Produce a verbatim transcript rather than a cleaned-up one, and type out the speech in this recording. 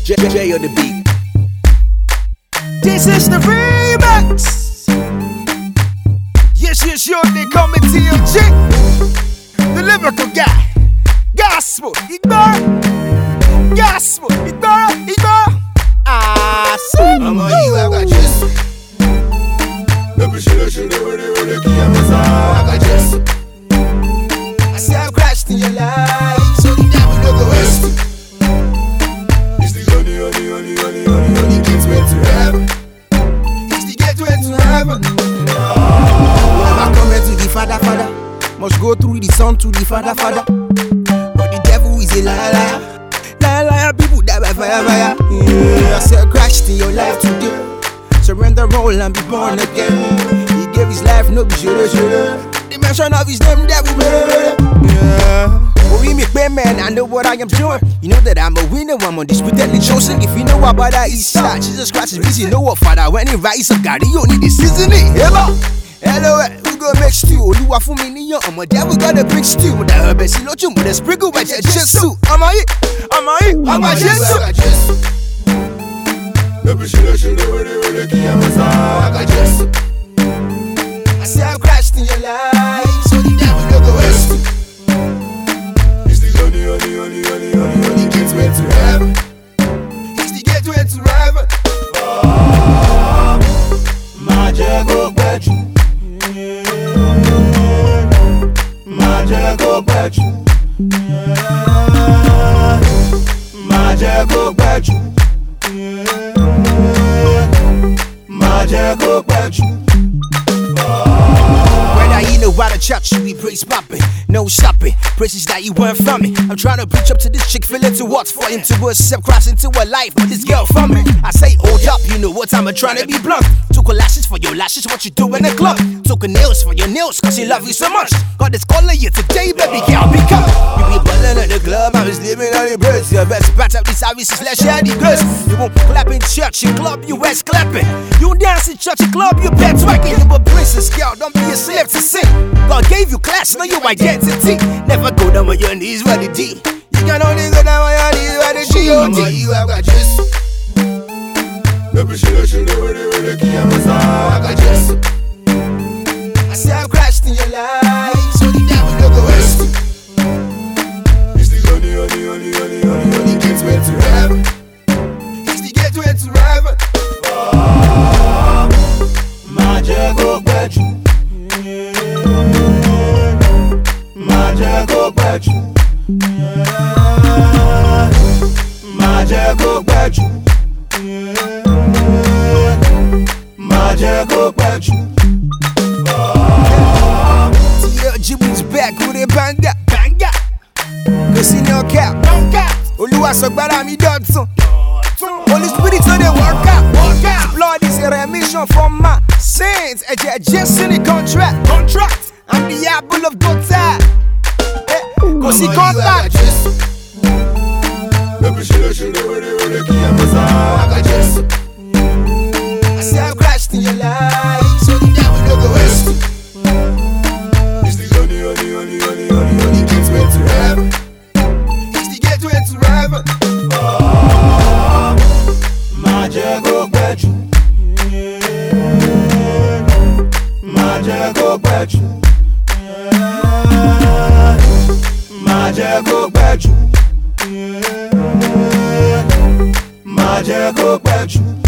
J J on the beat. This is the remix. Yes, yes, sure, they call me T M G, the lyrical guy. Gospel, Igbar. Gospel, Igbar, Igbar. Ah, see. I'm a you, I got Jesus. Baby, she don't, she don't, really, really care, miss her. I got Jesus. I say I've crashed in your life, so the devil don't go waste it. It's the only, only, only, only, only, only gateway to heaven. It's the gateway to heaven. Never come to the Father, Father. Must go through the Son to the Father, Father. But the devil is a liar, liar. Liar, liar, people die by fire, fire. Yeah, I said crashed in your life today. Surrender all and be born again. He gave his life, no be sure, sure. The mention of his name, devil, yeah. Oh, we make pay, man, I know what I am doing. You know that I'm a winner, I'm undisputedly chosen. If you know about that east side, Jesus Christ is busy. Know what, Father, when he rise up, God, you need this, isn't it? Hello, hello, we go make stew. Oluwa fún mi níyàn, ọmọ devil got a big stew. Mo dá ọbẹ̀ sí lójú, mo dẹ̀ sprinkle ẹ̀jẹ̀ Jésù. Ọmọ yìí, ọmọ yìí, ọmọ Jésù. Baby, she don't, she don't, really, really care, miss her. I got Jesus. I say I've crashed in your life, so the devil don't go waste it. It's the only, only, only, only, only, only gateway to heaven. It's the gateway to heaven. Oh, my jago bet you. My jago bet you. My jago bet you. My jago bet you. Whether you know why the church we praise popping, no stopping. Praises that you weren't from me. I'm trying to preach up to this chick, feel it to what for him to accept Christ into her life. But this girl from me, I say hold up, you know what time I'm trying to be blunt. Took a lashes for your lashes, what you do in the club. Took a nails for your nails, cause she love you so much. God is calling you today, baby girl, pick up. You be ballin' at the club, I was living on the birds. Your best patch up the services, let's share the grace. You won't clap in church, in club, you ass clapping. You dance in church, in club, you bet twerking. You a princess, girl, don't be a slave to sin. God gave you class, know your identity. Never go down on your knees with the D. You can only go down on your knees with the G O D. You have got Jesus. Baby, she don't, she don't, really, really care, miss her. I got Jesus. I say I've crashed in your life, so the devil don't go waste it. It's the only, only, only, only, only, only gateway to heaven. It's the gateway to heaven. Oh, my jago bet you. My jago bet you. My jago bet you. My jago bet you. T L G was back with a banga, banga. Cause he no cap, no cap. Oluwa sọgbàrà mi dọ̀tun. Holy Spirit so they work out, work out. Blood is a remission from my sins. Ẹ̀jẹ̀ Jésù ní contract, contract. I'm the apple of God's eye. Kò sí contact. Baby, she don't, she don't, really, really care, miss her. I got Jesus. I say I've crashed in your life, so the devil don't go waste it. It's the only, only, only, only, only, only gateway to heaven. It's the gateway to heaven. Oh, my jago bet you. My jago bet you. My jago bet you. My jago bet you.